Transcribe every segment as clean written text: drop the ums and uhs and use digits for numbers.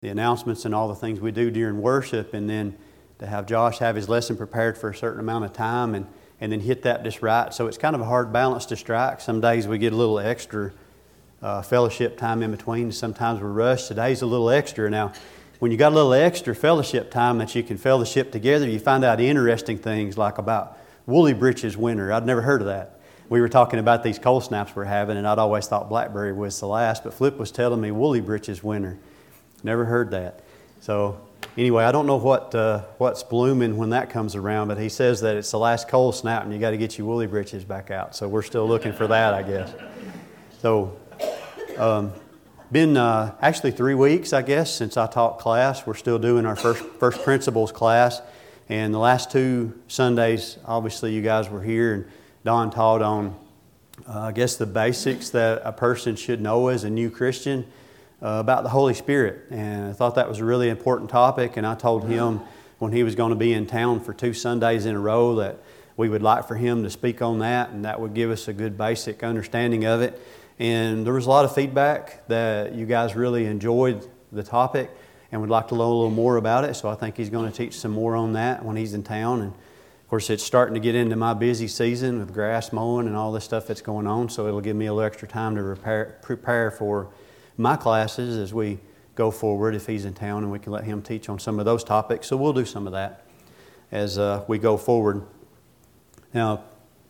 the announcements and all the things we do during worship, and then to have Josh have his lesson prepared for a certain amount of time and then hit that just right. So it's kind of a hard balance to strike. Some days we get a little extra fellowship time in between. Sometimes we're rushed. Today's a little extra. Now, when you got a little extra fellowship time that you can fellowship together, you find out interesting things like about Woolly Britches winter. I'd never heard of that. We were talking about these cold snaps we're having, and I'd always thought blackberry was the last, but Flip was telling me Woolly Britches winter. Never heard that. So anyway, I don't know what's blooming when that comes around, but he says that it's the last cold snap and you got to get your Woolly Britches back out. So we're still looking for that, I guess. So been actually 3 weeks, I guess, since I taught class. We're still doing our first principles class. And the last 2 Sundays, obviously you guys were here, and Don taught on, I guess, the basics that a person should know as a new Christian about the Holy Spirit. And I thought that was a really important topic, and I told him when he was going to be in town for 2 Sundays in a row that we would like for him to speak on that, and that would give us a good basic understanding of it. And there was a lot of feedback that you guys really enjoyed the topic and would like to learn a little more about it, so I think he's going to teach some more on that when he's in town. And of course, it's starting to get into my busy season with grass mowing and all this stuff that's going on, so it'll give me a little extra time to prepare for my classes as we go forward if he's in town, and we can let him teach on some of those topics. So we'll do some of that as we go forward. Now,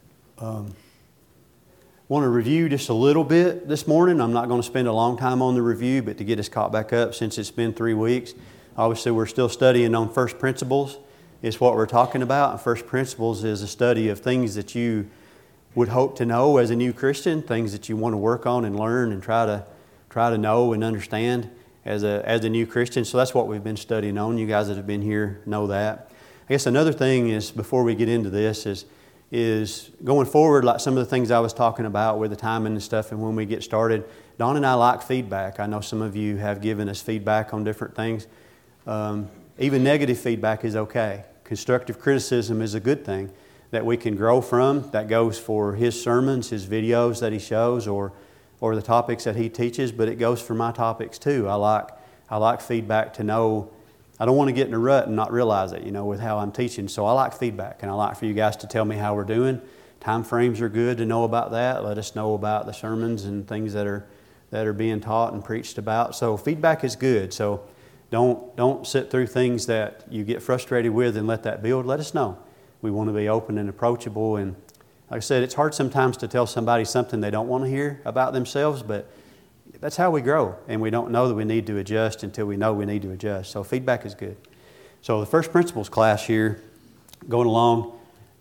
want to review just a little bit this morning. I'm not going to spend a long time on the review, but to get us caught back up since it's been 3 weeks. Obviously, we're still studying on First Principles. It's what we're talking about. And First Principles is a study of things that you would hope to know as a new Christian, things that you want to work on and learn and try to know and understand as a new Christian. So that's what we've been studying on. You guys that have been here know that. I guess another thing is, before we get into this, is going forward, like some of the things I was talking about with the timing and stuff, and when we get started, Don and I like feedback. I know some of you have given us feedback on different things. Even negative feedback is okay. Constructive criticism is a good thing that we can grow from. That goes for his sermons, his videos that he shows, or the topics that he teaches, but it goes for my topics too. I like feedback to know. I don't want to get in a rut and not realize it, with how I'm teaching. So I like feedback, and I like for you guys to tell me how we're doing. Time frames are good to know about that. Let us know about the sermons and things that are being taught and preached about. So feedback is good. So don't sit through things that you get frustrated with and let that build. Let us know. We want to be open and approachable. And like I said, it's hard sometimes to tell somebody something they don't want to hear about themselves, but that's how we grow, and we don't know that we need to adjust until we know we need to adjust. So feedback is good. So the First Principles class here, going along.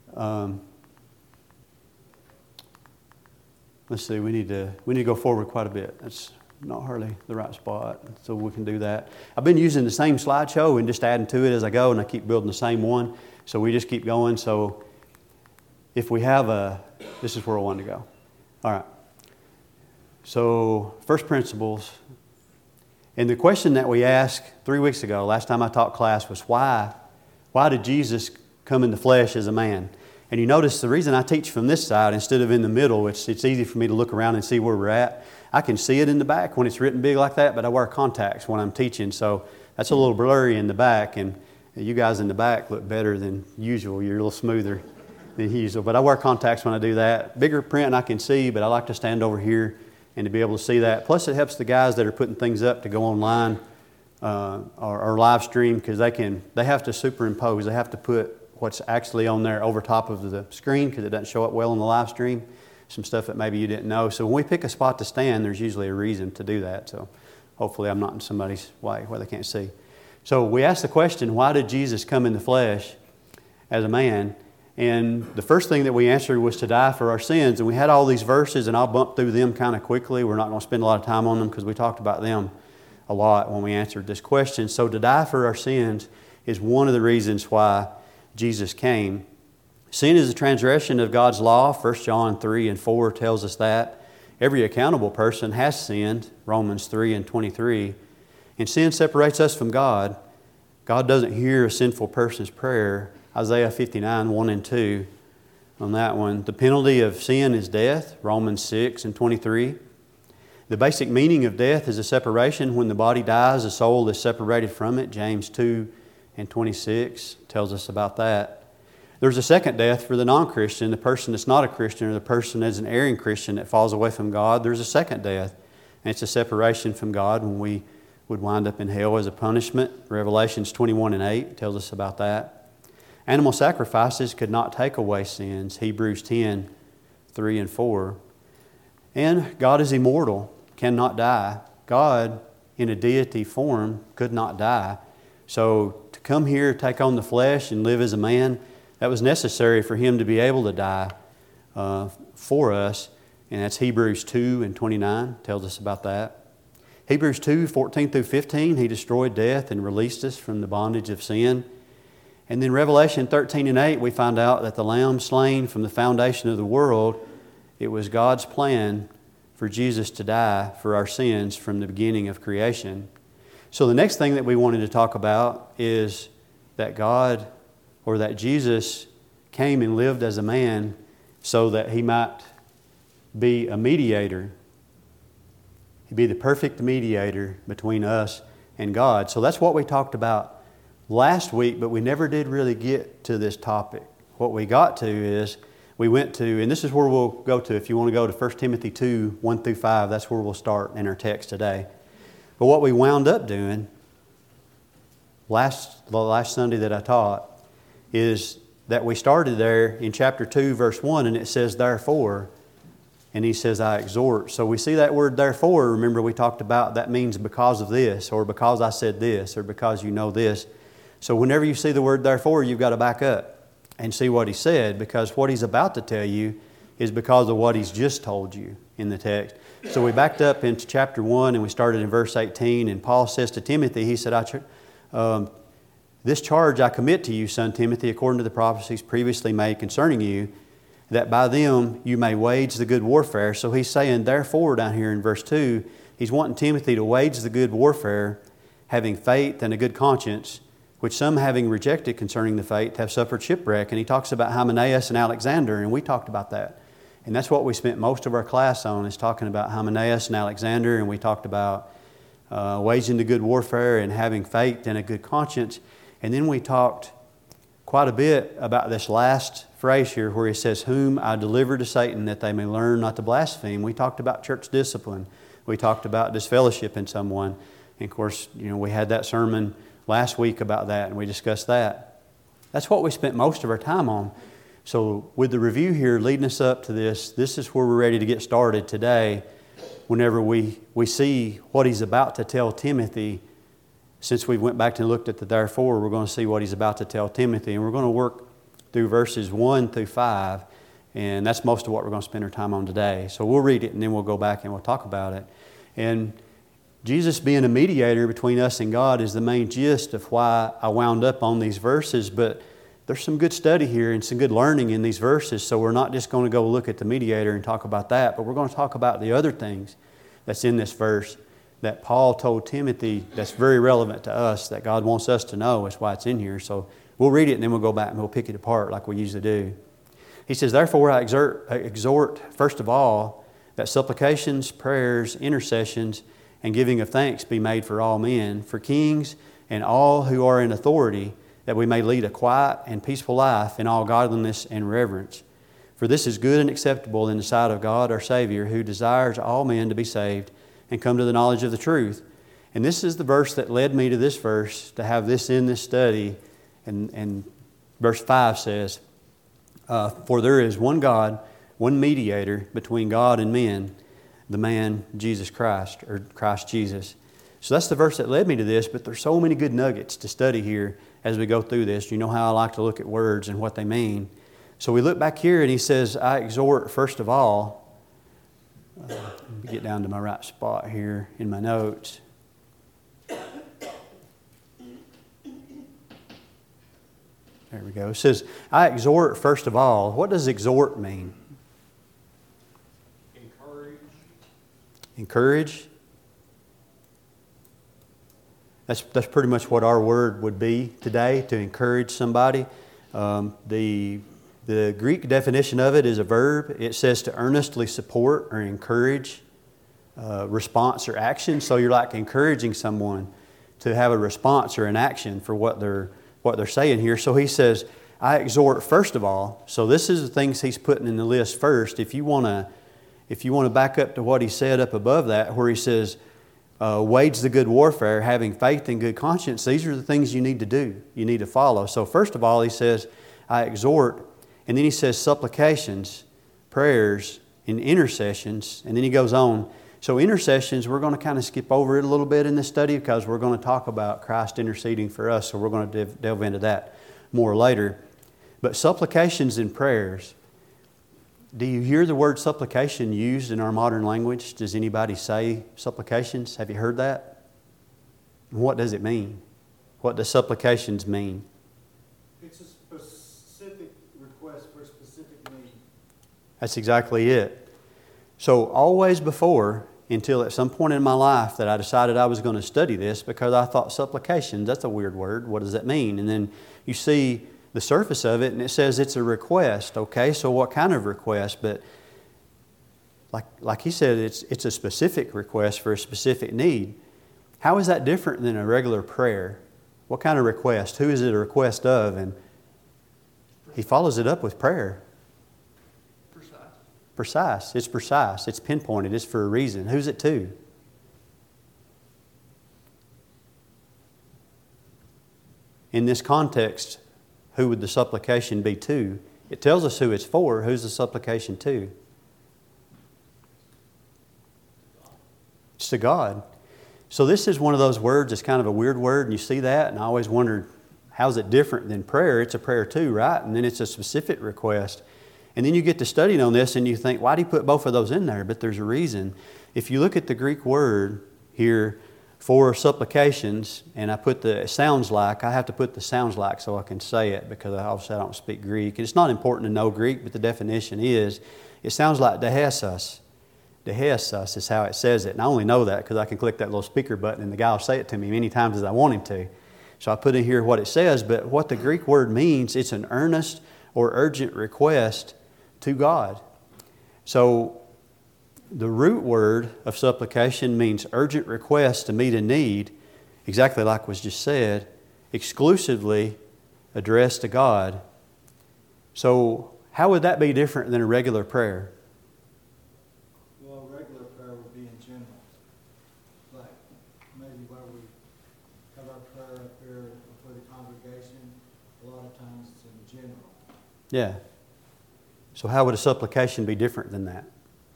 Let's see. We need to go forward quite a bit. That's not hardly the right spot, so we can do that. I've been using the same slideshow and just adding to it as I go, and I keep building the same one. So we just keep going. So if we have this is where I want to go. All right. So, First Principles. And the question that we asked 3 weeks ago, last time I taught class, was why did Jesus come in the flesh as a man? And you notice the reason I teach from this side instead of in the middle, it's easy for me to look around and see where we're at. I can see it in the back when it's written big like that, but I wear contacts when I'm teaching, so that's a little blurry in the back. And you guys in the back look better than usual. You're a little smoother than usual. But I wear contacts when I do that. Bigger print I can see, but I like to stand over here and to be able to see that. Plus it helps the guys that are putting things up to go online or live stream, because they have to superimpose. They have to put what's actually on there over top of the screen because it doesn't show up well on the live stream. Some stuff that maybe you didn't know. So when we pick a spot to stand, there's usually a reason to do that. So hopefully I'm not in somebody's way where they can't see. So we asked the question, why did Jesus come in the flesh as a man? And the first thing that we answered was to die for our sins. And we had all these verses, and I'll bump through them kind of quickly. We're not going to spend a lot of time on them because we talked about them a lot when we answered this question. So to die for our sins is one of the reasons why Jesus came. Sin is a transgression of God's law. 1 John 3 and 4 tells us that. Every accountable person has sinned, Romans 3 and 23. And sin separates us from God. God doesn't hear a sinful person's prayer. Isaiah 59, 1 and 2 on that one. The penalty of sin is death, Romans 6 and 23. The basic meaning of death is a separation. When the body dies, the soul is separated from it. James 2:26 tells us about that. There's a second death for the non-Christian, the person that's not a Christian, or the person that's an erring Christian that falls away from God. There's a second death, and it's a separation from God when we would wind up in hell as a punishment. Revelations 21:8 tells us about that. Animal sacrifices could not take away sins. Hebrews 10:3 and 4. And God is immortal, cannot die. God, in a deity form, could not die. So to come here, take on the flesh, and live as a man, that was necessary for Him to be able to die for us. And that's Hebrews 2:29 tells us about that. Hebrews 2:14-15, He destroyed death and released us from the bondage of sin. And then Revelation 13:8, we find out that the Lamb slain from the foundation of the world, it was God's plan for Jesus to die for our sins from the beginning of creation. So the next thing that we wanted to talk about is that God, or that Jesus, came and lived as a man so that He might be a mediator. He'd be the perfect mediator between us and God. So that's what we talked about last week, but we never did really get to this topic. What we got to is, we went to, and this is where we'll go to, if you want to go to 1 Timothy 2:1-5, that's where we'll start in our text today. But what we wound up doing the last Sunday that I taught is that we started there in chapter 2, verse 1, and it says, therefore, and he says, I exhort. So we see that word therefore. Remember, we talked about that means because of this, or because I said this, or because you know this. So whenever you see the word therefore, you've got to back up and see what he said, because what he's about to tell you is because of what he's just told you in the text. So we backed up into chapter 1 and we started in verse 18, and Paul says to Timothy, he said, this charge I commit to you, son Timothy, according to the prophecies previously made concerning you, that by them you may wage the good warfare. So he's saying, therefore, down here in verse 2, he's wanting Timothy to wage the good warfare, having faith and a good conscience, which some, having rejected concerning the faith, have suffered shipwreck. And he talks about Hymenaeus and Alexander, and we talked about that. And that's what we spent most of our class on, is talking about Hymenaeus and Alexander, and we talked about waging the good warfare and having faith and a good conscience. And then we talked quite a bit about this last phrase here where he says, whom I deliver to Satan that they may learn not to blaspheme. We talked about church discipline. We talked about disfellowshipping someone. And of course, we had that sermon last week about that, and we discussed that. That's what we spent most of our time on. So with the review here leading us up to this is where we're ready to get started today. Whenever we see what he's about to tell Timothy, since we went back and looked at the therefore, we're going to see what he's about to tell Timothy. And we're going to work through verses 1-5. And that's most of what we're going to spend our time on today. So we'll read it and then we'll go back and we'll talk about it. And Jesus being a mediator between us and God is the main gist of why I wound up on these verses. But there's some good study here and some good learning in these verses. So we're not just going to go look at the mediator and talk about that, but we're going to talk about the other things that's in this verse that Paul told Timothy that's very relevant to us, that God wants us to know. That's why it's in here. So we'll read it and then we'll go back and we'll pick it apart like we usually do. He says, therefore I exhort first of all, that supplications, prayers, intercessions, and giving of thanks be made for all men, for kings and all who are in authority, that we may lead a quiet and peaceful life in all godliness and reverence. For this is good and acceptable in the sight of God our Savior, who desires all men to be saved and come to the knowledge of the truth. And this is the verse that led me to this verse, to have this in this study. And verse 5 says, for there is one God, one mediator between God and men, the man Jesus Christ, or Christ Jesus. So that's the verse that led me to this, but there's so many good nuggets to study here as we go through this. You know how I like to look at words and what they mean. So we look back here and he says, I exhort first of all. Let me get down to my right spot here in my notes. There we go. It says, I exhort first of all. What does exhort mean? Encourage. That's pretty much what our word would be today, to encourage somebody. The Greek definition of it is a verb. It says to earnestly support or encourage response or action. So you're like encouraging someone to have a response or an action for what they're saying here. So he says, I exhort first of all. So this is the things he's putting in the list first. If you want to back up to what he said up above that, where he says, wage the good warfare, having faith and good conscience, these are the things you need to do. You need to follow. So first of all, he says, I exhort. And then he says supplications, prayers, and intercessions. And then he goes on. So intercessions, we're going to kind of skip over it a little bit in this study because we're going to talk about Christ interceding for us. So we're going to delve into that more later. But supplications and prayers. Do you hear the word supplication used in our modern language? Does anybody say supplications? Have you heard that? What does it mean? What does supplications mean? It's a specific request for a specific need. That's exactly it. So always before, until at some point in my life that I decided I was going to study this because I thought supplications, that's a weird word. What does that mean? And then you see the surface of it and it says it's a request. Okay, so what kind of request? But like he said, it's a specific request for a specific need. How is that different than a regular prayer? What kind of request? Who is it a request of? And he follows it up with prayer. Precise. It's precise. It's pinpointed. It's for a reason. Who's it to? In this context, who would the supplication be to? It tells us who it's for. Who's the supplication to? It's to God. So this is one of those words that's kind of a weird word, and you see that, and I always wondered, how's it different than prayer? It's a prayer too, right? And then it's a specific request. And then you get to studying on this and you think, why do you put both of those in there? But there's a reason. If you look at the Greek word here for supplications, and I put the sounds like, I have to put the sounds like so I can say it because obviously I don't speak Greek. And it's not important to know Greek, but the definition is, it sounds like dehesus. Dehesus is how it says it. And I only know that because I can click that little speaker button and the guy will say it to me many times as I want him to. So I put in here what it says, but what the Greek word means, it's an earnest or urgent request to God. So the root word of supplication means urgent request to meet a need, exactly like was just said, exclusively addressed to God. So how would that be different than a regular prayer? Well, a regular prayer would be in general. Like maybe where we have our prayer up here for the congregation, a lot of times it's in general. Yeah. So how would a supplication be different than that?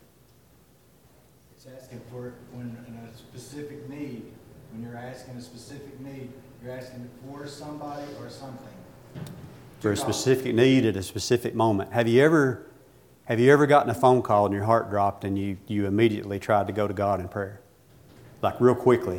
It's asking for when in a specific need. When you're asking a specific need, you're asking for somebody or something. For a specific need at a specific moment. Have you ever gotten a phone call and your heart dropped and you immediately tried to go to God in prayer? Like real quickly.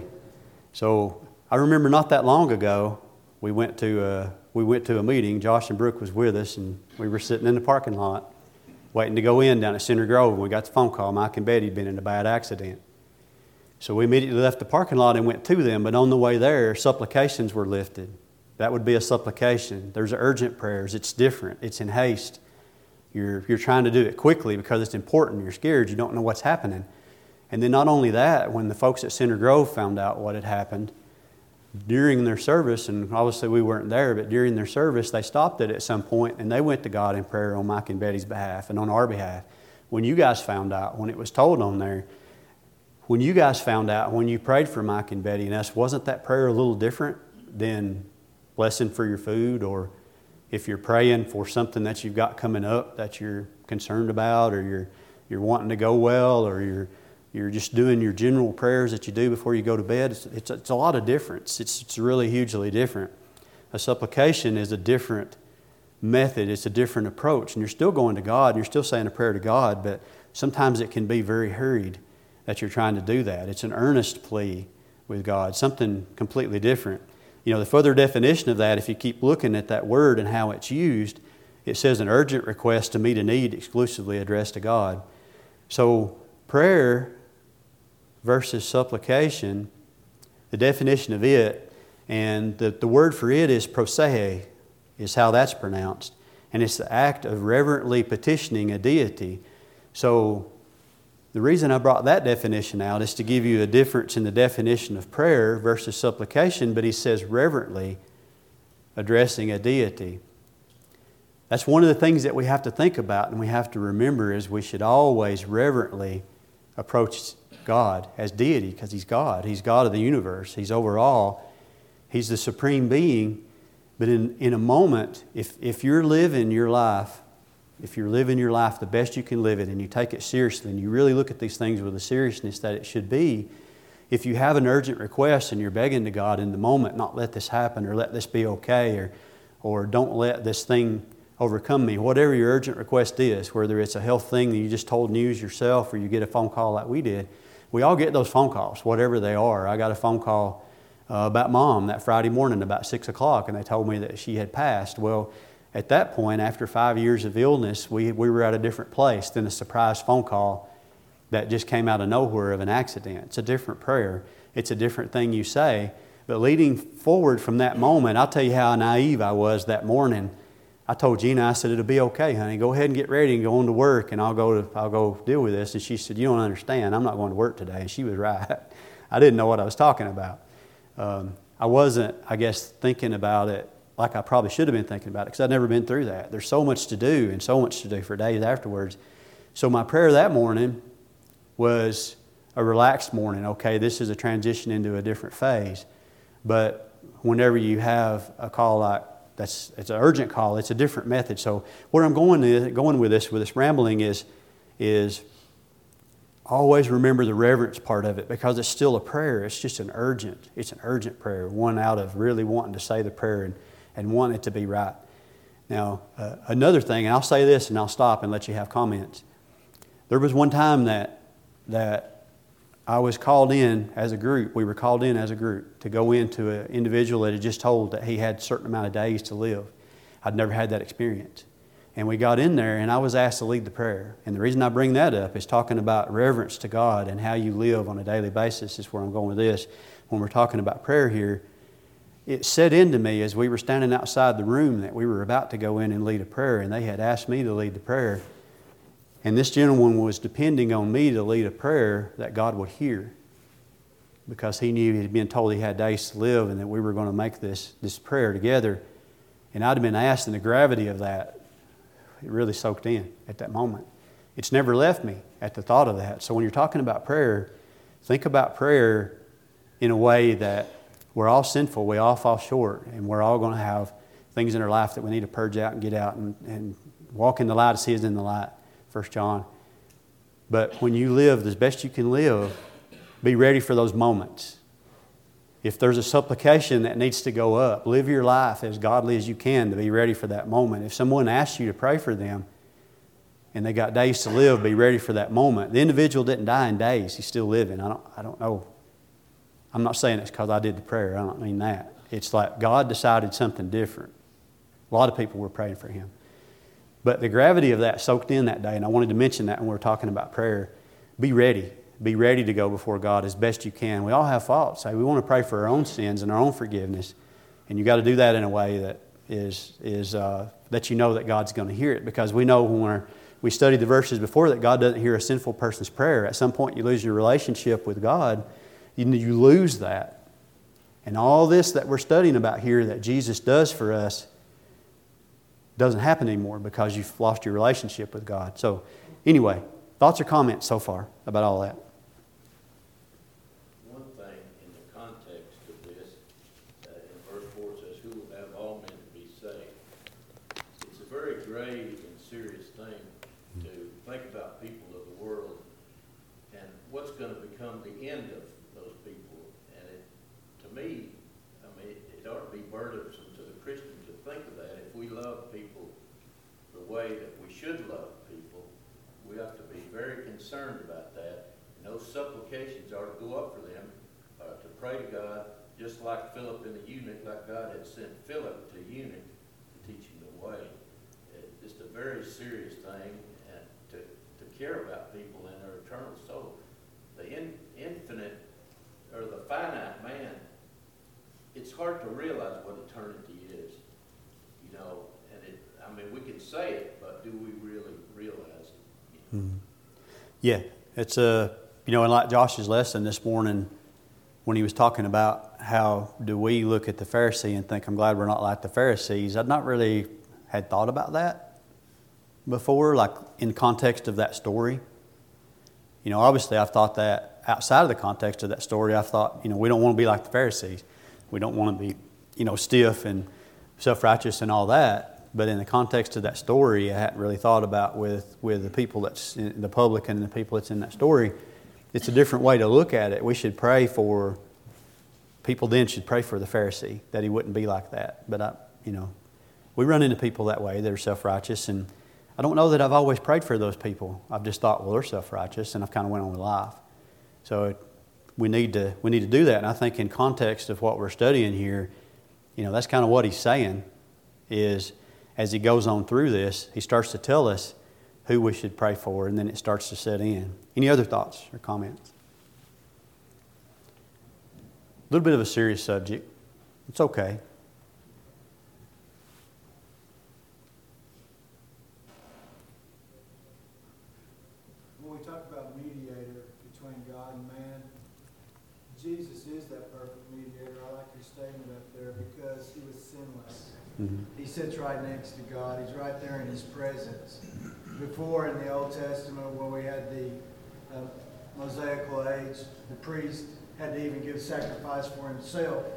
So I remember not that long ago, we went to a meeting. Josh and Brooke was with us, and we were sitting in the parking lot waiting to go in down at Center Grove, and we got the phone call. Mike and Betty had been in a bad accident. So we immediately left the parking lot and went to them, but on the way there, supplications were lifted. That would be a supplication. There's urgent prayers. It's different. It's in haste. You're trying to do it quickly because it's important. You're scared. You don't know what's happening. And then not only that, when the folks at Center Grove found out what had happened, during their service, and obviously we weren't there, but during their service, they stopped it at some point and they went to God in prayer on Mike and Betty's behalf and on our behalf. When you guys found out, when it was told on there, when you guys found out, when you prayed for Mike and Betty and us, wasn't that prayer a little different than blessing for your food, or if you're praying for something that you've got coming up that you're concerned about, or you're wanting to go well, or you're just doing your general prayers that you do before you go to bed? It's a lot of difference. It's really hugely different. A supplication is a different method. It's a different approach. And you're still going to God, and you're still saying a prayer to God, but sometimes it can be very hurried that you're trying to do that. It's an earnest plea with God, something completely different. You know, the further definition of that, if you keep looking at that word and how it's used, it says an urgent request to meet a need exclusively addressed to God. So prayer versus supplication, the definition of it, and the word for it is proseuo, is how that's pronounced. And it's the act of reverently petitioning a deity. So The reason I brought that definition out is to give you a difference in the definition of prayer versus supplication, but he says reverently addressing a deity. That's one of the things that we have to think about and we have to remember is we should always reverently approach God as deity because He's God. He's God of the universe. He's over all. He's the supreme being. But in a moment, if you're living your life the best you can live it and you take it seriously and you really look at these things with the seriousness that it should be, if you have an urgent request and you're begging to God in the moment, not let this happen or let this be okay or don't let this thing overcome me, whatever your urgent request is, whether it's a health thing that you just told news yourself or you get a phone call like we did, we all get those phone calls, whatever they are. I got a phone call about Mom that Friday morning about 6 o'clock and they told me that she had passed. Well, at that point, after 5 years of illness, we were at a different place than a surprise phone call that just came out of nowhere of an accident. It's a different prayer. It's a different thing you say. But leading forward from that moment, I'll tell you how naive I was that morning. I told Gina, I said, it'll be okay, honey. Go ahead and get ready and go on to work, and I'll go deal with this. And she said, you don't understand. I'm not going to work today. And she was right. I didn't know what I was talking about. I wasn't, I guess, thinking about it like I probably should have been thinking about it because I'd never been through that. There's so much to do and so much to do for days afterwards. So my prayer that morning was a relaxed morning. Okay, this is a transition into a different phase. But whenever you have a call like it's an urgent call, it's a different method. So where I'm going with this rambling is always remember the reverence part of it because it's still a prayer. It's just an urgent prayer, one out of really wanting to say the prayer and want it to be right. Now, another thing, and I'll say this and I'll stop and let you have comments. There was one time that I was called in as a group. We were called in as a group to go into an individual that had just told that he had a certain amount of days to live. I'd never had that experience. And we got in there and I was asked to lead the prayer. And the reason I bring that up is talking about reverence to God and how you live on a daily basis is where I'm going with this. When we're talking about prayer here, it set into me as we were standing outside the room that we were about to go in and lead a prayer, and they had asked me to lead the prayer. And this gentleman was depending on me to lead a prayer that God would hear because he knew he had been told he had days to live and that we were going to make this prayer together. And I'd have been asked, and the gravity of that, it really soaked in at that moment. It's never left me at the thought of that. So when you're talking about prayer, think about prayer in a way that we're all sinful, we all fall short, and we're all going to have things in our life that we need to purge out and get out and walk in the light as He is in the light, 1 John. But when you live as best you can live, be ready for those moments. If there's a supplication that needs to go up, live your life as godly as you can to be ready for that moment. If someone asks you to pray for them and they got days to live, be ready for that moment. The individual didn't die in days. He's still living. I don't know. I'm not saying it's because I did the prayer. I don't mean that. It's like God decided something different. A lot of people were praying for him. But the gravity of that soaked in that day, and I wanted to mention that when we were talking about prayer. Be ready. Be ready to go before God as best you can. We all have faults. We want to pray for our own sins and our own forgiveness. And you've got to do that in a way that is that you know that God's going to hear it. Because we know when we studied the verses before that God doesn't hear a sinful person's prayer. At some point you lose your relationship with God. You lose that. And all this that we're studying about here that Jesus does for us doesn't happen anymore because you've lost your relationship with God. So anyway, thoughts or comments so far about all that? One thing in the context of this, in verse 4 it says, who will have all men to be saved? It's a very grave and serious thing to think about people of the world and what's going to become the end of those people. And to me, it ought to be burdensome to the Christian to think of that. If we love people the way that we should love people, we have to be very concerned about that. And those supplications are to go up for them, to pray to God, just like Philip and the eunuch, like God had sent Philip to the eunuch to teach him the way. It's just a very serious thing, and to care about people and their eternal soul. The infinite, or the finite man, it's hard to realize what eternity is, you know. And we can say it, but do we really realize it? Mm-hmm. Yeah, It's and like Josh's lesson this morning, when he was talking about how do we look at the Pharisee and think, I'm glad we're not like the Pharisees. I'd not really had thought about that before, like in context of that story. Obviously I've thought that outside of the context of that story. I've thought, we don't want to be like the Pharisees. We don't want to be, stiff and self-righteous and all that. But in the context of that story, I hadn't really thought about with the people that's in the publican and the people that's in that story. It's a different way to look at it. We should pray for, people then should pray for the Pharisee, that he wouldn't be like that. But, we run into people that way that are self-righteous, and I don't know that I've always prayed for those people. I've just thought, well, they're self-righteous, and I've kind of went on with life. So we need to do that. And I think in context of what we're studying here, that's kind of what he's saying is, as he goes on through this, he starts to tell us who we should pray for, and then it starts to set in. Any other thoughts or comments? A little bit of a serious subject. It's okay. When we talk about mediator between God and man, Jesus is that perfect mediator. I like your statement up there because he was sinless. Mm-hmm. He sits right next to God. He's right there in his presence. Before in the Old Testament, when we had the Mosaical age, the priest had to even give sacrifice for himself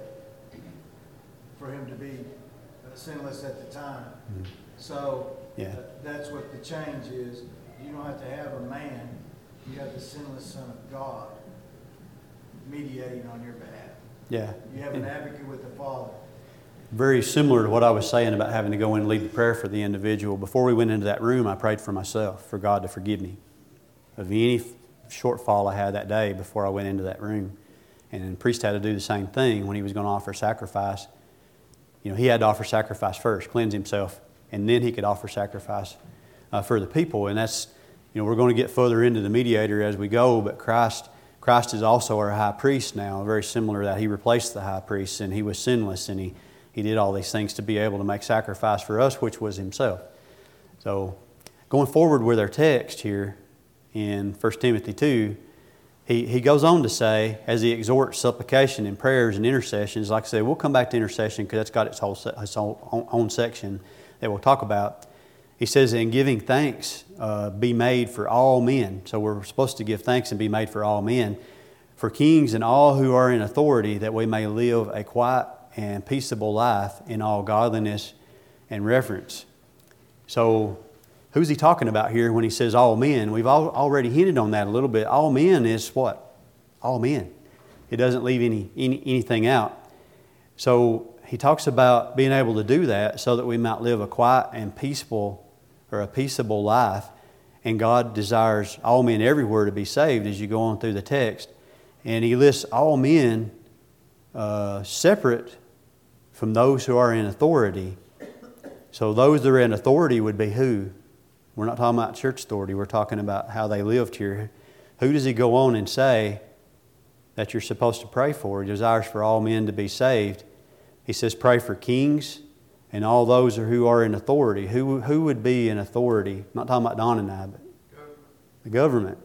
for him to be sinless at the time. Mm-hmm. So that's what the change is. You don't have to have a man. You have the sinless Son of God mediating on your behalf. Yeah. You have an advocate with the Father. Very similar to what I was saying about having to go in and lead the prayer for the individual. Before we went into that room, I prayed for myself, for God to forgive me of any shortfall I had that day before I went into that room. And the priest had to do the same thing when he was going to offer sacrifice. He had to offer sacrifice first, cleanse himself, and then he could offer sacrifice for the people. And that's, we're going to get further into the mediator as we go, but Christ is also our high priest now, very similar to that. He replaced the high priest, and he was sinless, and he did all these things to be able to make sacrifice for us, which was himself. So going forward with our text here in 1 Timothy 2, he goes on to say, as he exhorts supplication and prayers and intercessions, like I said, we'll come back to intercession because that's got its own section that we'll talk about. He says, in giving thanks, be made for all men. So we're supposed to give thanks and be made for all men, for kings and all who are in authority, that we may live a quiet and peaceable life in all godliness and reverence. So who's he talking about here when he says all men? We've already hinted on that a little bit. All men is what? All men. It doesn't leave anything out. So he talks about being able to do that so that we might live a quiet and peaceful or a peaceable life. And God desires all men everywhere to be saved as you go on through the text. And he lists all men separate from those who are in authority. So those that are in authority would be who? We're not talking about church authority. We're talking about how they lived here. Who does he go on and say that you're supposed to pray for? He desires for all men to be saved. He says pray for kings and all those who are in authority. Who would be in authority? I'm not talking about Don and I, but the government.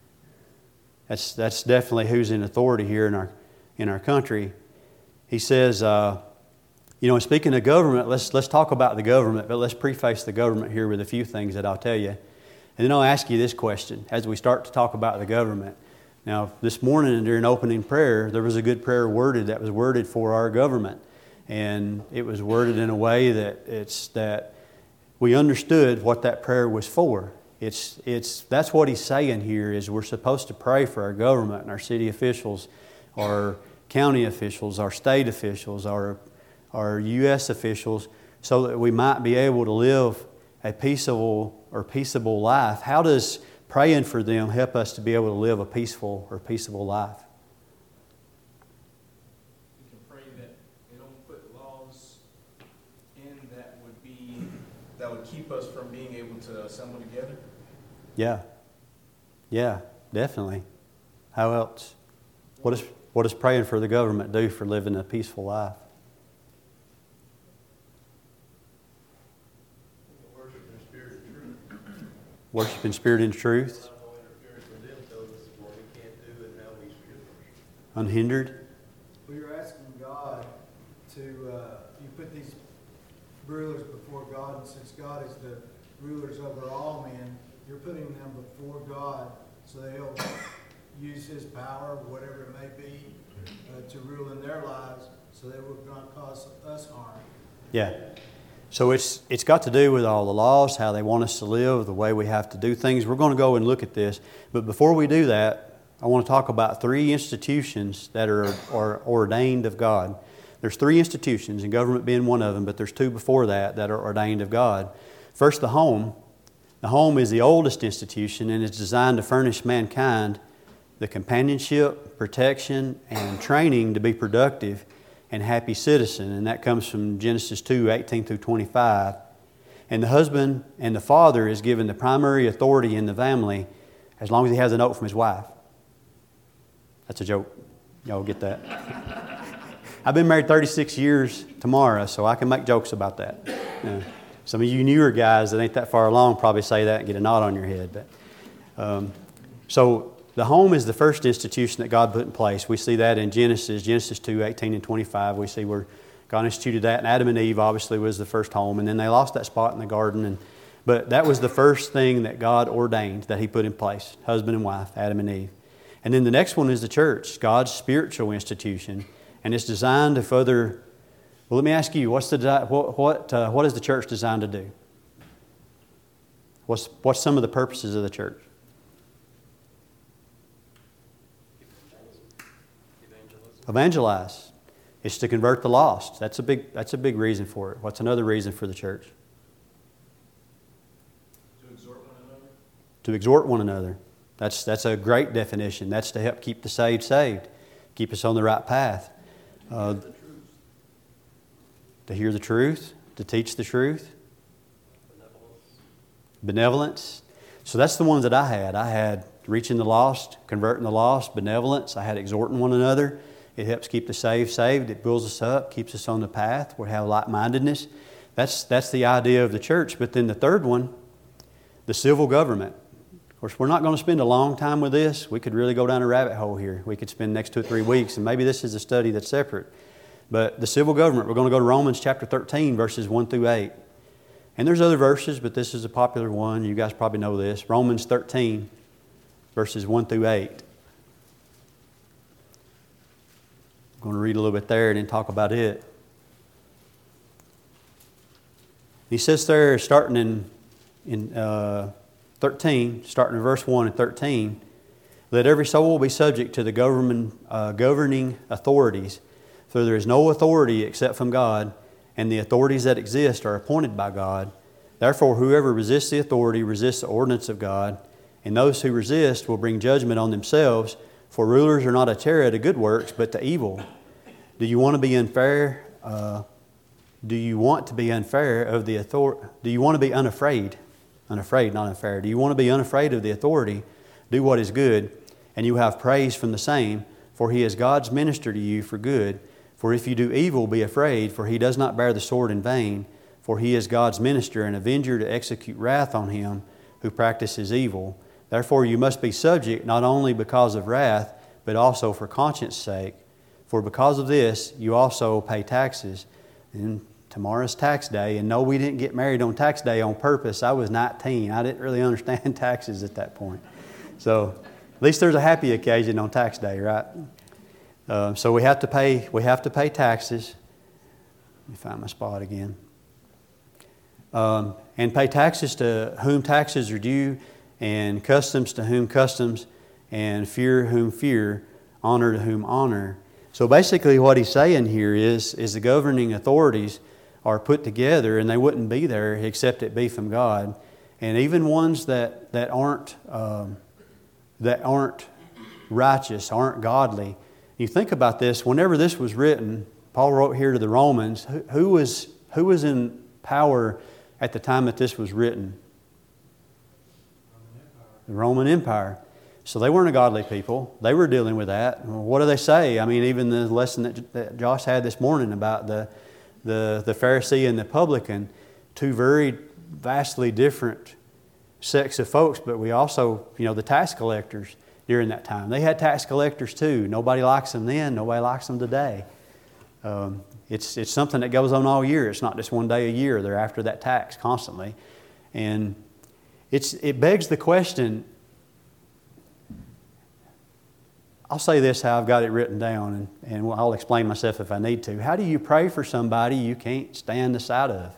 That's definitely who's in authority here in our country. He says, speaking of government, let's talk about the government, but let's preface the government here with a few things that I'll tell you. And then I'll ask you this question as we start to talk about the government. Now, this morning during opening prayer, there was a good prayer that was worded for our government. And it was worded in a way that we understood what that prayer was for. That's what he's saying here is we're supposed to pray for our government and our city officials, our county officials, our state officials, our U.S. officials, so that we might be able to live a peaceable life. How does praying for them help us to be able to live a peaceful life? We can pray that they don't put laws in that would keep us from being able to assemble together. Yeah, definitely. How else? What does praying for the government do for living a peaceful life? Worship in spirit and truth. Worship in spirit and truth. No interference with them tells unhindered. Well, you're asking God to, you put these rulers before God, and since God is the rulers over all men, you're putting them before God so they'll use His power, whatever it may be, to rule in their lives so they will not cause us harm. Yeah. So it's got to do with all the laws, how they want us to live, the way we have to do things. We're going to go and look at this. But before we do that, I want to talk about 3 institutions that are ordained of God. There's 3 institutions, and government being one of them, but there's 2 before that are ordained of God. First, the home. The home is the oldest institution, and it's designed to furnish mankind the companionship, protection, and training to be productive and happy citizen. And that comes from Genesis 2:18 through 25. And the husband and the father is given the primary authority in the family as long as he has a note from his wife. That's a joke. Y'all get that? I've been married 36 years tomorrow, so I can make jokes about that. Some of you newer guys that ain't that far along probably say that and get a knot on your head. But, so the home is the first institution that God put in place. We see that in Genesis 2:18 and 25. We see where God instituted that. And Adam and Eve obviously was the first home. And then they lost that spot in the garden. But that was the first thing that God ordained that He put in place. Husband and wife, Adam and Eve. And then the next one is the church, God's spiritual institution. And it's designed to further... Well, let me ask you, what is the church designed to do? What's some of the purposes of the church? Evangelize. It's to convert the lost. That's a big reason for it. What's another reason for the church? To exhort one another. To exhort one another. That's a great definition. That's to help keep the saved, keep us on the right path. To hear the truth, to teach the truth. Benevolence. So that's the ones that I had. I had reaching the lost, converting the lost, benevolence. I had exhorting one another. It helps keep the saved. It builds us up, keeps us on the path. We have like-mindedness. That's the idea of the church. But then the third one, the civil government. Of course, we're not going to spend a long time with this. We could really go down a rabbit hole here. We could spend the next 2 or 3 weeks, and maybe this is a study that's separate. But the civil government, we're going to go to Romans chapter 13, verses 1 through 8. And there's other verses, but this is a popular one. You guys probably know this. Romans 13, verses 1 through 8. I'm going to read a little bit there and then talk about it. He says there, starting in 13, starting in verse 1 and 13, let every soul be subject to the governing authorities, for there is no authority except from God, and the authorities that exist are appointed by God. Therefore, whoever resists the authority resists the ordinance of God, and those who resist will bring judgment on themselves, for rulers are not a terror to good works, but to evil. Do you want to be unfair? Do you want to be unfair of the authority? Do you want to be unafraid? Unafraid, not unfair. Do you want to be unafraid of the authority? Do what is good, and you have praise from the same, for he is God's minister to you for good. For if you do evil, be afraid, for he does not bear the sword in vain, for he is God's minister and avenger to execute wrath on him who practices evil. Therefore you must be subject, not only because of wrath, but also for conscience sake. For because of this, you also pay taxes. And tomorrow's tax day, and no, we didn't get married on tax day on purpose. I was 19. I didn't really understand taxes at that point. So at least there's a happy occasion on tax day, right? So we have to pay taxes. Let me find my spot again. And pay taxes to whom taxes are due, and customs to whom customs, and fear whom fear, honor to whom honor. So basically what he's saying here is the governing authorities are put together, and they wouldn't be there except it be from God. And even ones that aren't righteous, aren't godly. You think about this, whenever this was written, Paul wrote here to the Romans, who was in power at the time that this was written? The Roman Empire. So they weren't a godly people. They were dealing with that. What do they say? I mean, even the lesson that Josh had this morning about the Pharisee and the publican, two very vastly different sects of folks, but we also, the tax collectors. during that time. They had tax collectors too. Nobody likes them then. Nobody likes them today. It's something that goes on all year. It's not just one day a year. They're after that tax constantly. And it begs the question, I'll say this how I've got it written down, and I'll explain myself if I need to. How do you pray for somebody you can't stand the sight of?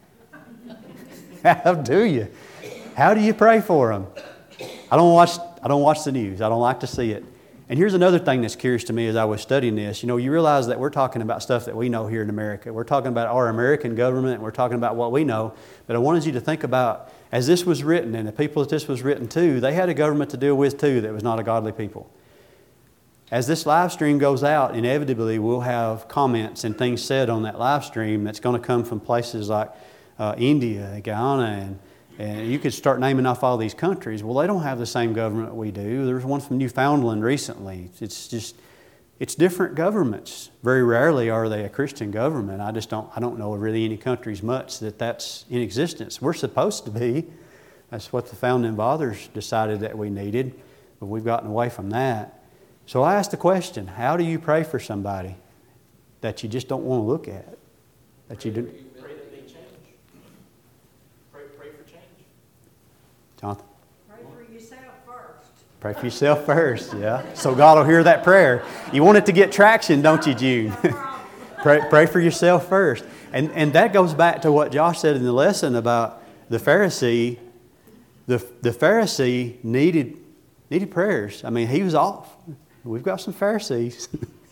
How do you? How do you pray for them? I don't watch the news. I don't like to see it. And here's another thing that's curious to me as I was studying this. You realize that we're talking about stuff that we know here in America. We're talking about our American government. We're talking about what we know. But I wanted you to think about, as this was written, and the people that this was written to, they had a government to deal with too that was not a godly people. As this live stream goes out, inevitably we'll have comments and things said on that live stream that's going to come from places like India, Guyana, and you could start naming off all these countries. Well, they don't have the same government we do. There's one from Newfoundland recently. It's different governments. Very rarely are they a Christian government. I don't know of really any countries much that's in existence. We're supposed to be. That's what the founding fathers decided that we needed, but we've gotten away from that. So I asked the question, how do you pray for somebody that you just don't want to look at? That you do. Pray that they change. Pray for change. Jonathan? Pray for yourself first. Pray for yourself first, yeah. So God will hear that prayer. You want it to get traction, don't you, June? Pray for yourself first. And that goes back to what Josh said in the lesson about the Pharisee. The Pharisee needed prayers. I mean, he was off. We've got some Pharisees.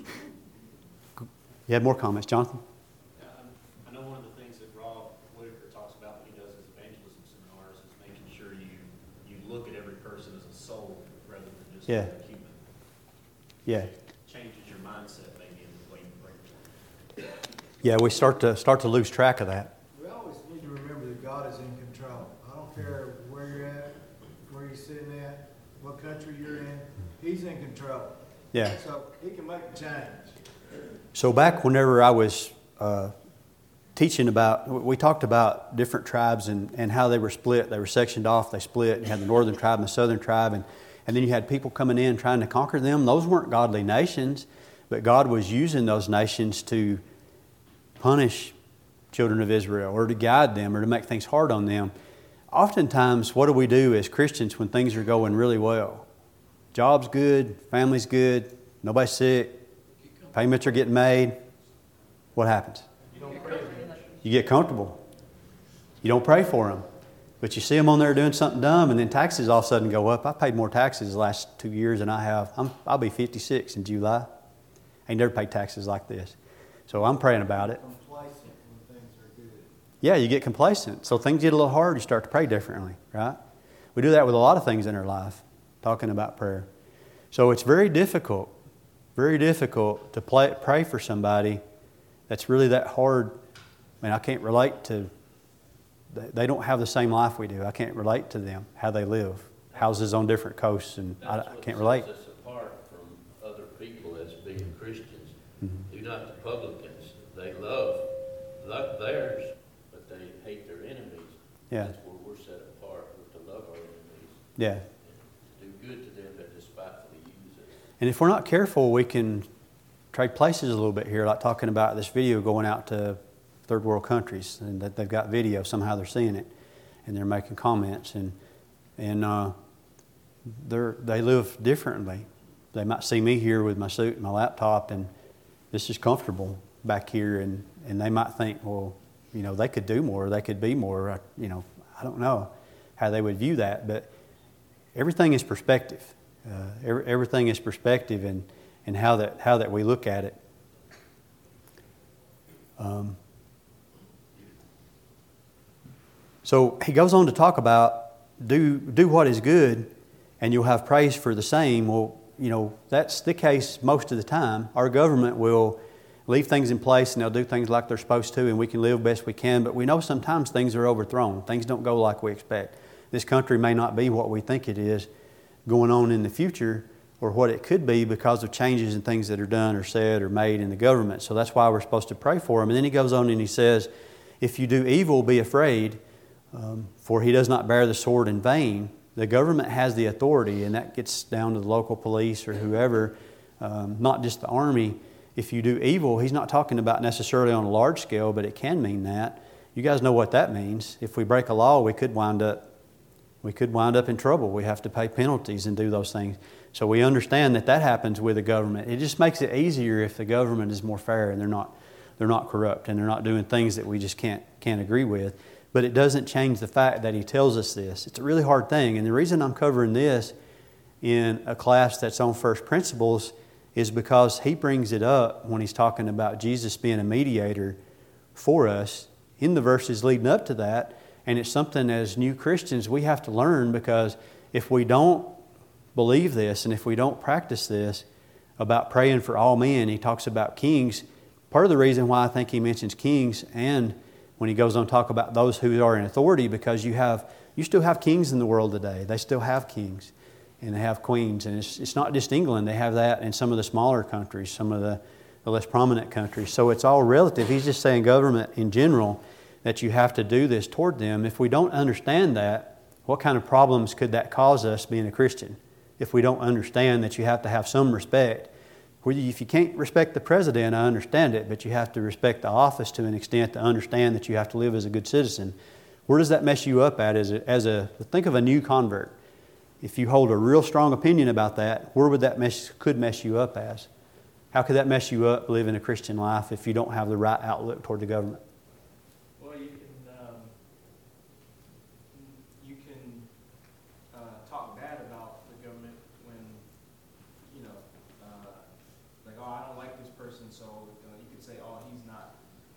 You had more comments, Jonathan? I know one of the things that Rob Whitaker talks about when he does his evangelism seminars is making sure you look at every person as a soul rather than just a human. Yeah. Changes your mindset maybe in the way you pray for them. Yeah, we start to lose track of that. We always need to remember that God is in control. I don't care where you're at, where you're sitting at, what country you're in. He's in control. Yeah. So He can make a change. So back whenever I was teaching about, we talked about different tribes and how they were split. They were sectioned off, they split. You had the northern tribe and the southern tribe, and then you had people coming in trying to conquer them. Those weren't godly nations, but God was using those nations to punish children of Israel or to guide them or to make things hard on them. Oftentimes, what do we do as Christians when things are going really well? Job's good, family's good, nobody's sick, payments are getting made. What happens? You get comfortable. You don't pray for them. But you see them on there doing something dumb, and then taxes all of a sudden go up. I paid more taxes the last 2 years than I have. I'll be 56 in July. I ain't never paid taxes like this. So I'm praying about it. Complacent when things are good. Yeah, you get complacent. So things get a little hard, you start to pray differently, right? We do that with a lot of things in our life, talking about prayer. So it's very difficult to pray for somebody that's really that hard. I mean, I can't relate to, they don't have the same life we do. I can't relate to them, how they live. Houses on different coasts, and I can't relate. That's what sets us apart from other people as being Christians. Mm-hmm. Do not the publicans. They love theirs, but they hate their enemies. Yeah. That's where we're set apart, with to love our enemies. Yeah. And to do good to them that despitefully use us. And if we're not careful, we can trade places a little bit here, like talking about this video going out to third world countries, and that they've got video, somehow they're seeing it, and they're making comments, and they live differently. They might see me here with my suit and my laptop, and this is comfortable back here, and they might think, well, they could do more, they could be more, I don't know how they would view that, but everything is perspective. Everything is perspective, and how that we look at it. So he goes on to talk about do what is good, and you'll have praise for the same. Well, that's the case most of the time. Our government will leave things in place, and they'll do things like they're supposed to, and we can live best we can. But we know sometimes things are overthrown. Things don't go like we expect. This country may not be what we think it is going on in the future, or what it could be because of changes in things that are done or said or made in the government. So that's why we're supposed to pray for them. And then he goes on and he says, if you do evil, be afraid, for he does not bear the sword in vain. The government has the authority, and that gets down to the local police or whoever, not just the army. If you do evil, he's not talking about necessarily on a large scale, but it can mean that. You guys know what that means. If we break a law, we could wind up in trouble. We have to pay penalties and do those things. So we understand that happens with the government. It just makes it easier if the government is more fair and they're not corrupt and they're not doing things that we just can't agree with. But it doesn't change the fact that he tells us this. It's a really hard thing. And the reason I'm covering this in a class that's on first principles is because he brings it up when he's talking about Jesus being a mediator for us in the verses leading up to that. And it's something as new Christians we have to learn, because if we don't believe this and if we don't practice this about praying for all men, he talks about kings. Part of the reason why I think he mentions kings, and when he goes on to talk about those who are in authority, because you still have kings in the world today. They still have kings and they have queens. And it's not just England. They have that in some of the smaller countries, some of the less prominent countries. So it's all relative. He's just saying government in general, that you have to do this toward them. If we don't understand that, what kind of problems could that cause us being a Christian? If we don't understand that you have to have some respect. If you can't respect the president, I understand it, but you have to respect the office to an extent to understand that you have to live as a good citizen. Where does that mess you up at think of a new convert. If you hold a real strong opinion about that, where would that could mess you up as? How could that mess you up living a Christian life if you don't have the right outlook toward the government? Well, you can talk bad about the government when, like, oh, I don't like this person, so you could say, oh, he's not.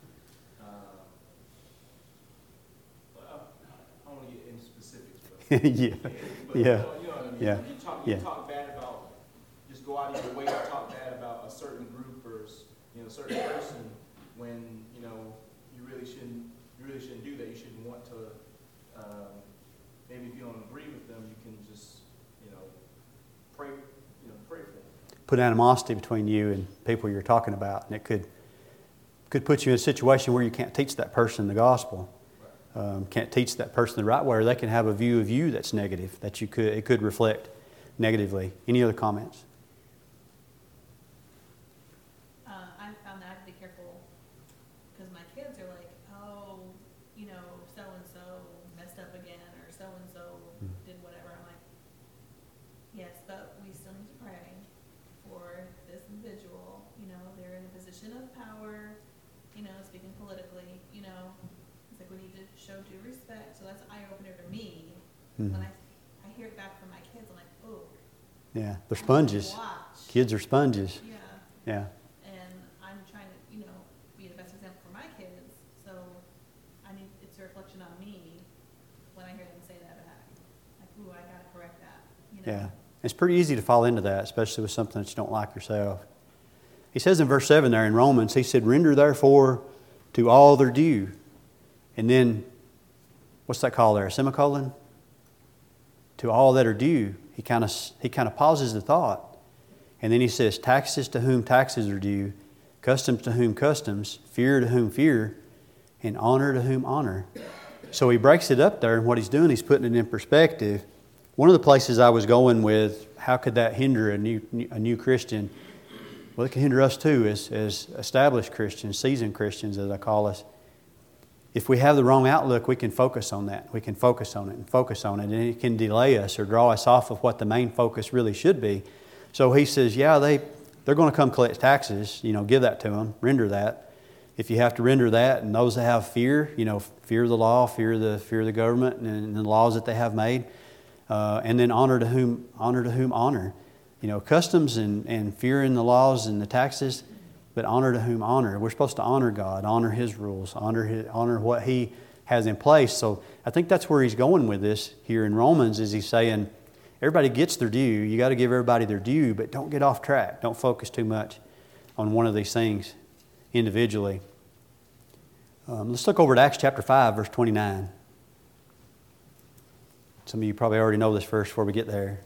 I don't want to get into specifics, but Yeah. You know what I mean? Yeah. You talk bad about, just go out of your way to talk bad about a certain group or certain person when you really shouldn't do that. You shouldn't want to. Maybe if you don't agree with them, you can just pray for them. Put animosity between you and people you're talking about, and it could put you in a situation where you can't teach that person the gospel. Can't teach that person the right way, or they can have a view of you that's negative, that it could reflect negatively. Any other comments? I found that I have to be careful because my kids are like, oh, so-and-so messed up again, or so-and-so did whatever. I'm like, yes, but we still need to pray for this individual. They're in a position of power, speaking politically, It's like we need to show due respect. So that's an eye-opener to me. When I hear it back from my kids, I'm like, oh. Yeah, they're sponges. Watch. Kids are sponges. Yeah. Yeah. And I'm trying to, be the best example for my kids. So it's a reflection on me when I hear them say that back. Like, ooh, I got to correct that. Yeah. It's pretty easy to fall into that, especially with something that you don't like yourself. He says in verse 7 there in Romans, he said, render therefore to all their due. And then, what's that called there? A semicolon? To all that are due. He kind of pauses the thought. And then he says, taxes to whom taxes are due, customs to whom customs, fear to whom fear, and honor to whom honor. So he breaks it up there, and what he's doing, he's putting it in perspective. One of the places I was going with, how could that hinder a new Christian? Well, it can hinder us too as established Christians, seasoned Christians as I call us. If we have the wrong outlook, we can focus on that. We can focus on it and focus on it, and it can delay us or draw us off of what the main focus really should be. So he says, yeah, they're going to come collect taxes. Give that to them, render that. If you have to render that, and those that have fear, fear of the law, fear of the government and the laws that they have made, and then honor to whom honor. Customs and fear in the laws and the taxes, but honor to whom honor. We're supposed to honor God, honor His rules, honor what He has in place. So I think that's where he's going with this here in Romans, is he's saying everybody gets their due. You got to give everybody their due, but don't get off track. Don't focus too much on one of these things individually. Let's look over to Acts chapter 5, verse 29. Some of you probably already know this verse before we get there.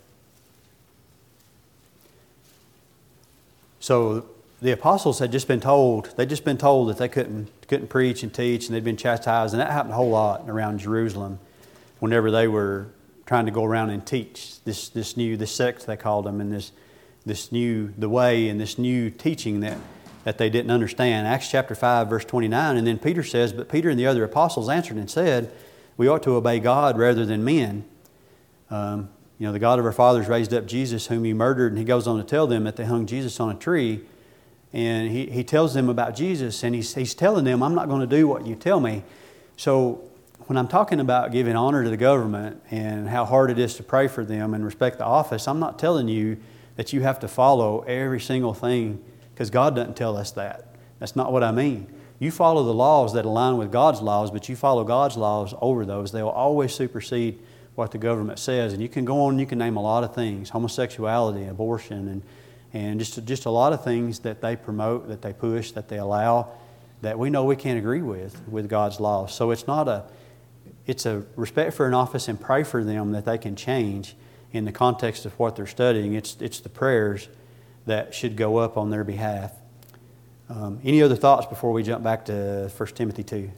So the apostles had just been told that they couldn't preach and teach, and they'd been chastised, and that happened a whole lot around Jerusalem whenever they were trying to go around and teach this sect they called them, and the way and this new teaching that they didn't understand. Acts chapter 5, verse 29, and then Peter says, "But Peter and the other apostles answered and said, we ought to obey God rather than men. The God of our fathers raised up Jesus, whom you murdered," and he goes on to tell them that they hung Jesus on a tree. And he tells them about Jesus, and he's telling them, "I'm not going to do what you tell me." So when I'm talking about giving honor to the government and how hard it is to pray for them and respect the office, I'm not telling you that you have to follow every single thing, because God doesn't tell us that. That's not what I mean. You follow the laws that align with God's laws, but you follow God's laws over those. They will always supersede what the government says. And you can go on and you can name a lot of things: homosexuality, abortion, and just a lot of things that they promote, that they push, that they allow, that we know we can't agree with God's laws. So it's a respect for an office and pray for them that they can change in the context of what they're studying. It's the prayers that should go up on their behalf. Any other thoughts before we jump back to 1 Timothy 2?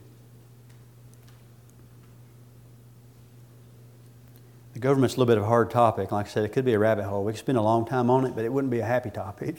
The government's a little bit of a hard topic. Like I said, it could be a rabbit hole. We could spend a long time on it, but it wouldn't be a happy topic.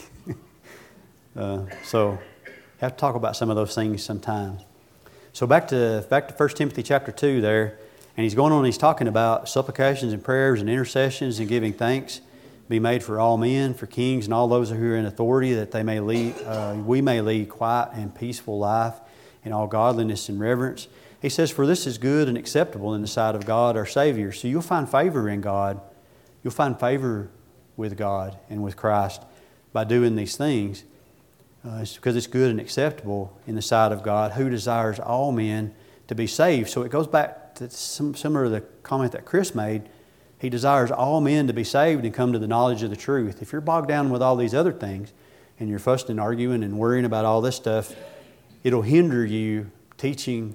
So have to talk about some of those things sometimes. So back to 1 Timothy chapter 2 there, and he's going on and he's talking about supplications and prayers and intercessions and giving thanks be made for all men, for kings and all those who are in authority, that they may lead, we may lead quiet and peaceful life in all godliness and reverence. He says, "For this is good and acceptable in the sight of God our Savior." So you'll find favor in God. You'll find favor with God and with Christ by doing these things. It's because it's good and acceptable in the sight of God, who desires all men to be saved. So it goes back to similar to the comment that Chris made. He desires all men to be saved and come to the knowledge of the truth. If you're bogged down with all these other things and you're fussing and arguing and worrying about all this stuff, it'll hinder you teaching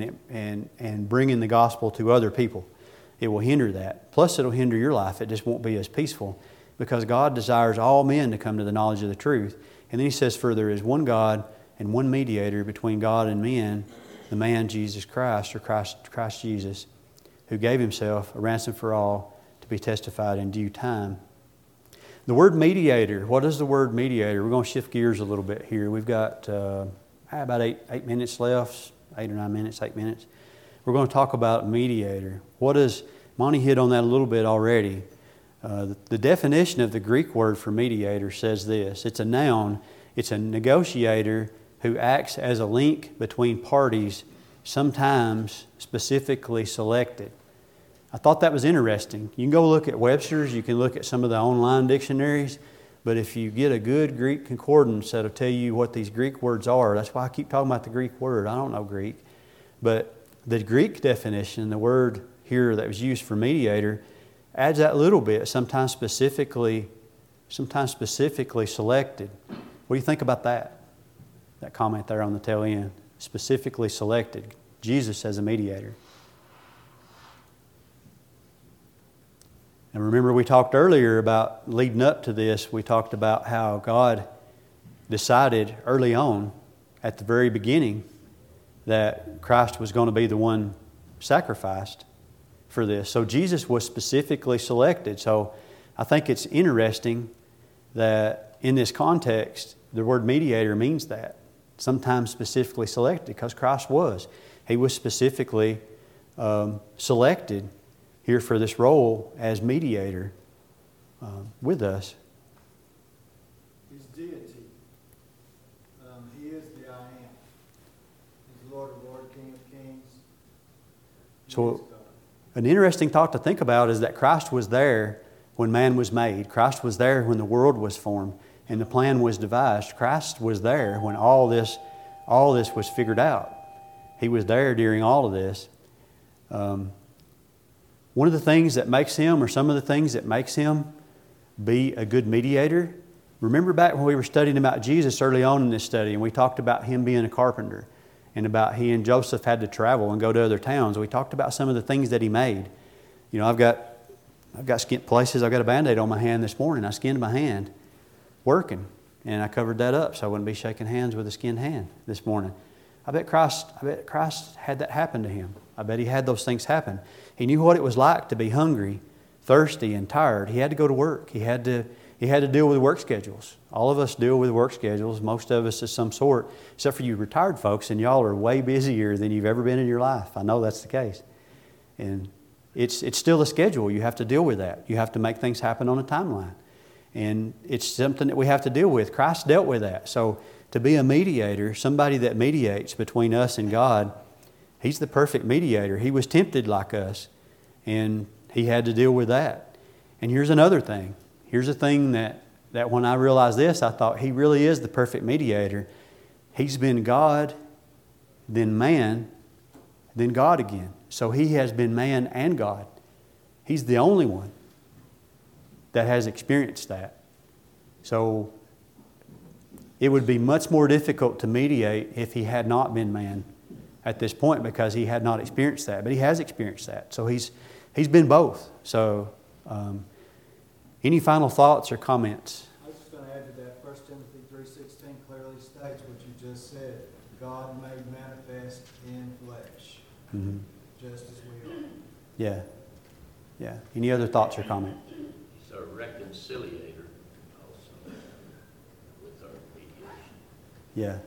and bringing the gospel to other people. It will hinder that. Plus, it'll hinder your life. It just won't be as peaceful, because God desires all men to come to the knowledge of the truth. And then he says, "For there is one God and one mediator between God and men, the man Jesus Christ," or Christ Jesus, "who gave himself a ransom for all, to be testified in due time." The word mediator, what is the word mediator? We're going to shift gears a little bit here. We've got about 8 minutes left, 8 or 9 minutes, 8 minutes. We're going to talk about mediator. Monty hit on that a little bit already. The definition of the Greek word for mediator says this: it's a noun, it's a negotiator who acts as a link between parties, sometimes specifically selected. I thought that was interesting. You can go look at Webster's, you can look at some of the online dictionaries, but if you get a good Greek concordance that'll tell you what these Greek words are. That's why I keep talking about the Greek word. I don't know Greek. But the Greek definition, the word here that was used for mediator, adds that little bit, sometimes specifically selected. What do you think about that? That comment there on the tail end. Specifically selected. Jesus as a mediator. And remember, we talked earlier about, leading up to this, we talked about how God decided early on, at the very beginning, that Christ was going to be the one sacrificed for this. So Jesus was specifically selected. So I think it's interesting that in this context, the word mediator means that. Sometimes specifically selected, because Christ was. He was specifically selected here for this role as mediator with us. His deity. He is the I am. He's Lord of Lords, King of Kings. So an interesting thought to think about is that Christ was there when man was made. Christ was there when the world was formed and the plan was devised. Christ was there when all this was figured out. He was there during all of this. One of the things that makes him, or some of the things that makes him be a good mediator, remember back when we were studying about Jesus early on in this study, and we talked about him being a carpenter, and about he and Joseph had to travel and go to other towns. We talked about some of the things that he made. You know, I've got skinned places. I've got a Band-Aid on my hand this morning. I skinned my hand working, and I covered that up so I wouldn't be shaking hands with a skinned hand this morning. I bet Christ had that happen to him. I bet he had those things happen. He knew what it was like to be hungry, thirsty, and tired. He had to go to work. He had to deal with work schedules. All of us deal with work schedules, most of us of some sort, except for you retired folks, and y'all are way busier than you've ever been in your life. I know that's the case. And it's still a schedule. You have to deal with that. You have to make things happen on a timeline. And it's something that we have to deal with. Christ dealt with that. So to be a mediator, somebody that mediates between us and God, He's the perfect mediator. He was tempted like us, and He had to deal with that. And here's another thing. Here's a thing that when I realized this, I thought He really is the perfect mediator. He's been God, then man, then God again. So He has been man and God. He's the only one that has experienced that. So it would be much more difficult to mediate if He had not been man at this point, because He had not experienced that. But He has experienced that. So He's been both. So any final thoughts or comments? I was just going to add to that, 1 Timothy 3:16 clearly states what you just said. God made manifest in flesh, just as we are. Yeah. Yeah. Any other thoughts or comments? He's our reconciliator also with our mediation. Yeah.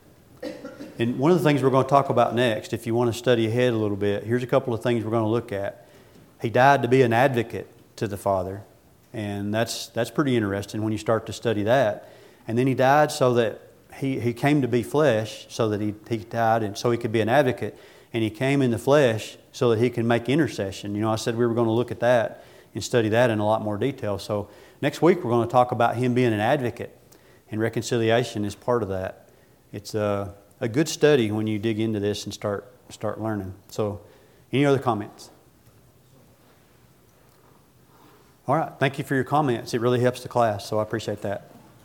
And one of the things we're going to talk about next, if you want to study ahead a little bit, here's a couple of things we're going to look at. He died to be an advocate to the Father. And that's pretty interesting when you start to study that. And then He died so that He came to be flesh, so that He died and so He could be an advocate. And He came in the flesh so that He can make intercession. You know, I said we were going to look at that and study that in a lot more detail. So next week we're going to talk about Him being an advocate. And reconciliation is part of that. It's a good study when you dig into this and start learning. So any other comments? All right. Thank you for your comments. It really helps the class, so I appreciate that.